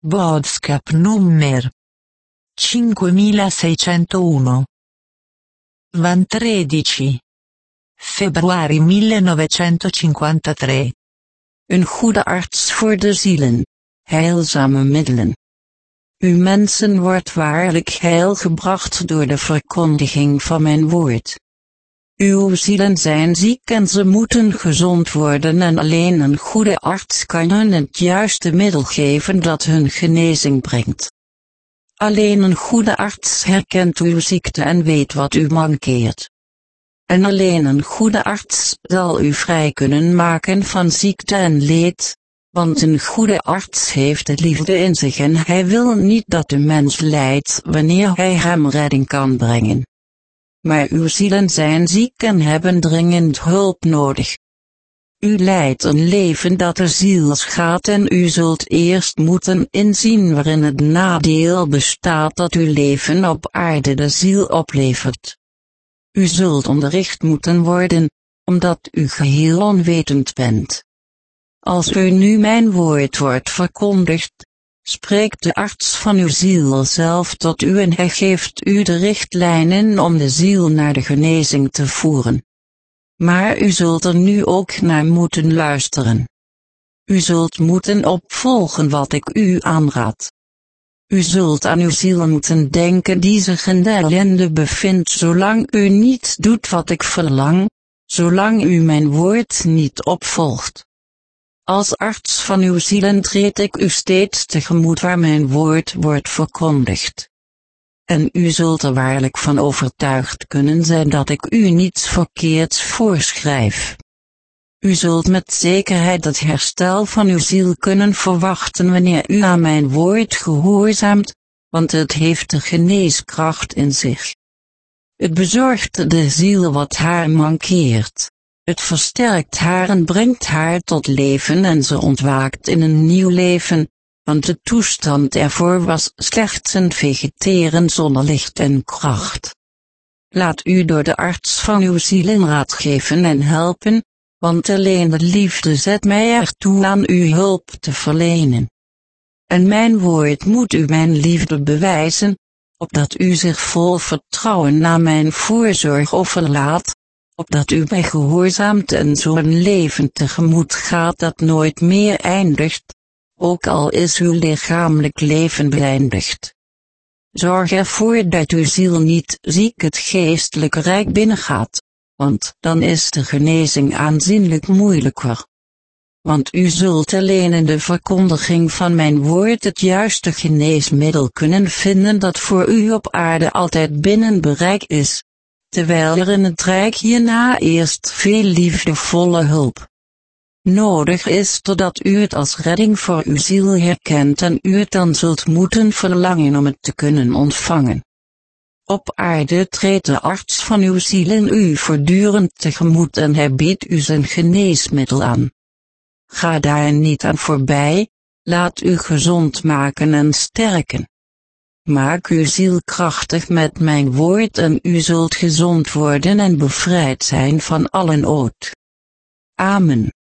Boodschap nummer 5601 van 13 februari 1953. Een goede arts voor de zielen. Heilzame middelen. U mensen wordt waarlijk heil gebracht door de verkondiging van mijn woord. Uw zielen zijn ziek en ze moeten gezond worden en alleen een goede arts kan hun het juiste middel geven dat hun genezing brengt. Alleen een goede arts herkent uw ziekte en weet wat u mankeert. En alleen een goede arts zal u vrij kunnen maken van ziekte en leed, want een goede arts heeft de liefde in zich en hij wil niet dat de mens lijdt wanneer hij hem redding kan brengen. Maar uw zielen zijn ziek en hebben dringend hulp nodig. U leidt een leven dat de ziel schaadt en u zult eerst moeten inzien waarin het nadeel bestaat dat uw leven op aarde de ziel oplevert. U zult onderricht moeten worden, omdat u geheel onwetend bent. Als u nu mijn woord wordt verkondigd, spreekt de arts van uw ziel zelf tot u en hij geeft u de richtlijnen om de ziel naar de genezing te voeren. Maar u zult er nu ook naar moeten luisteren. U zult moeten opvolgen wat ik u aanraad. U zult aan uw ziel moeten denken die zich in de ellende bevindt zolang u niet doet wat ik verlang, zolang u mijn woord niet opvolgt. Als arts van uw zielen treed ik u steeds tegemoet waar mijn woord wordt verkondigd. En u zult er waarlijk van overtuigd kunnen zijn dat ik u niets verkeerds voorschrijf. U zult met zekerheid het herstel van uw ziel kunnen verwachten wanneer u aan mijn woord gehoorzaamt, want het heeft de geneeskracht in zich. Het bezorgt de ziel wat haar mankeert. Het versterkt haar en brengt haar tot leven en ze ontwaakt in een nieuw leven, want de toestand ervoor was slechts een vegeteren zonder licht en kracht. Laat u door de arts van uw ziel raad geven en helpen, want alleen de liefde zet mij ertoe aan u hulp te verlenen. En mijn woord moet u mijn liefde bewijzen, opdat u zich vol vertrouwen naar mijn voorzorg overlaat, opdat u mij gehoorzaamt en zo'n leven tegemoet gaat dat nooit meer eindigt, ook al is uw lichamelijk leven beëindigd. Zorg ervoor dat uw ziel niet ziek het geestelijke rijk binnengaat, want dan is de genezing aanzienlijk moeilijker. Want u zult alleen in de verkondiging van mijn woord het juiste geneesmiddel kunnen vinden dat voor u op aarde altijd binnen bereik is, terwijl er in het rijk hierna eerst veel liefdevolle hulp nodig is totdat u het als redding voor uw ziel herkent en u het dan zult moeten verlangen om het te kunnen ontvangen. Op aarde treedt de arts van uw ziel in u voortdurend tegemoet en hij biedt u zijn geneesmiddel aan. Ga daar niet aan voorbij, laat u gezond maken en sterken. Maak uw ziel krachtig met mijn woord en u zult gezond worden en bevrijd zijn van alle nood. Amen.